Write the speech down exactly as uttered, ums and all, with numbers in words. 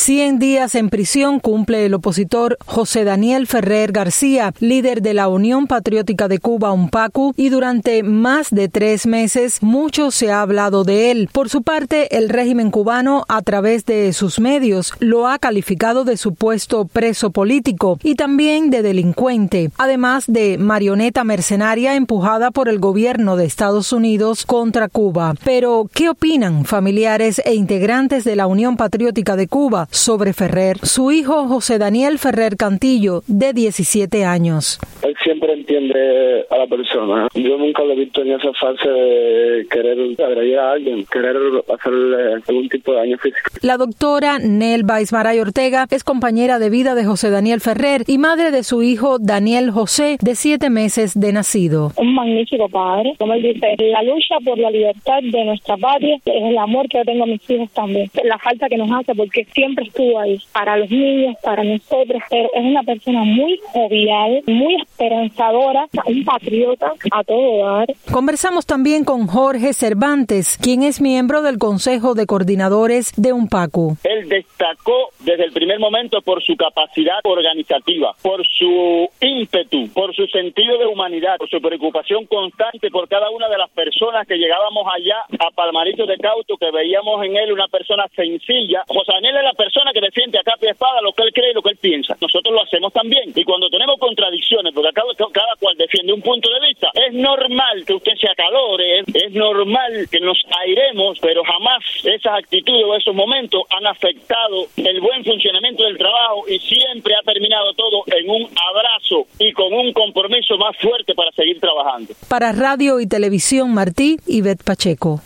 Cien días en prisión cumple el opositor José Daniel Ferrer García, líder de la Unión Patriótica de Cuba, UNPACU, y durante más de tres meses mucho se ha hablado de él. Por su parte, el régimen cubano, a través de sus medios, lo ha calificado de supuesto preso político y también de delincuente, además de marioneta mercenaria empujada por el gobierno de Estados Unidos contra Cuba. Pero, ¿qué opinan familiares e integrantes de la Unión Patriótica de Cuba sobre Ferrer? Su hijo José Daniel Ferrer Cantillo, de diecisiete años. Él siempre entiende a la persona. Yo nunca lo he visto en esa fase de querer agredir a alguien, querer hacerle algún tipo de daño físico. La doctora Nel Baismaray Ortega es compañera de vida de José Daniel Ferrer y madre de su hijo Daniel José, de siete meses de nacido. Un magnífico padre. Como él dice, la lucha por la libertad de nuestra patria es el amor que yo tengo a mis hijos también. La falta que nos hace porque siempre estuvo ahí para los niños, para nosotros, pero es una persona muy jovial, muy esperanzadora, un patriota a todo dar. Conversamos también con Jorge Cervantes, quien es miembro del Consejo de Coordinadores de UNPACU. Él destacó desde el primer momento por su capacidad organizativa, por su ímpetu, por su sentido de humanidad, por su preocupación constante por cada una de las personas que llegábamos allá a Palmarito de Cauto, que veíamos en él una persona sencilla. José Daniel es la persona que defiende a capa y espada lo que él cree y lo que él piensa. Nosotros lo hacemos también. Y cuando tenemos contradicciones, porque cada, cada cual defiende un punto de vista, es normal que usted se acalore, es, es normal que nos airemos, pero jamás esas actitudes o esos momentos han afectado el buen funcionamiento del trabajo y siempre ha terminado todo en un abrazo y con un compromiso más fuerte para seguir trabajando. Para Radio y Televisión Martí, Ivette Pacheco.